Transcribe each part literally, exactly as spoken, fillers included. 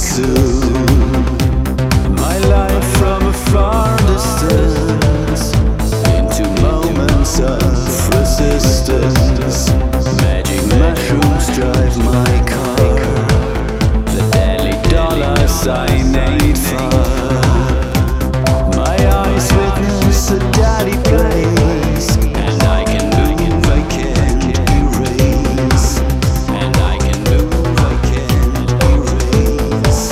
consume my life from a far distance into moments of resistance. Magic mushrooms drive my car, the deadly dollars I need far. My eyes witness a daddy place, and I can move, I can't erase. And I can move, I can't erase.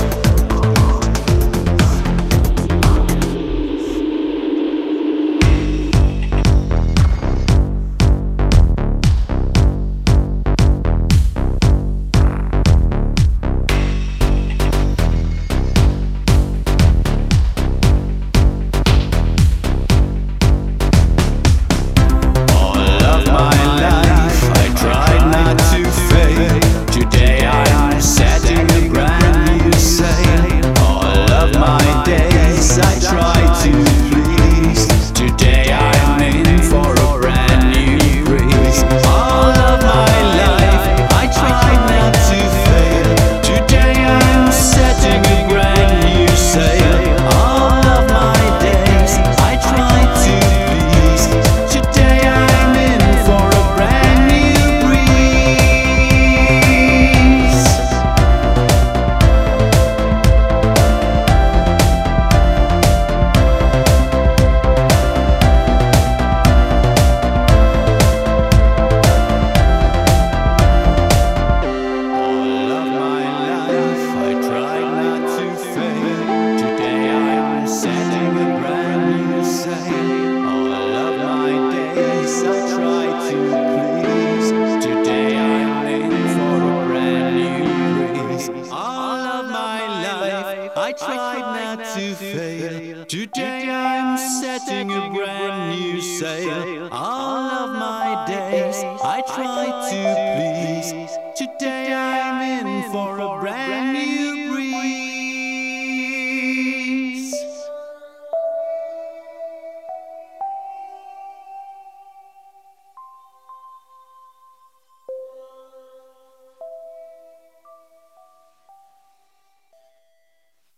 I tried not to fail. Today I'm setting a brand new sail. All of my days I try to please. Today I'm in for a brand new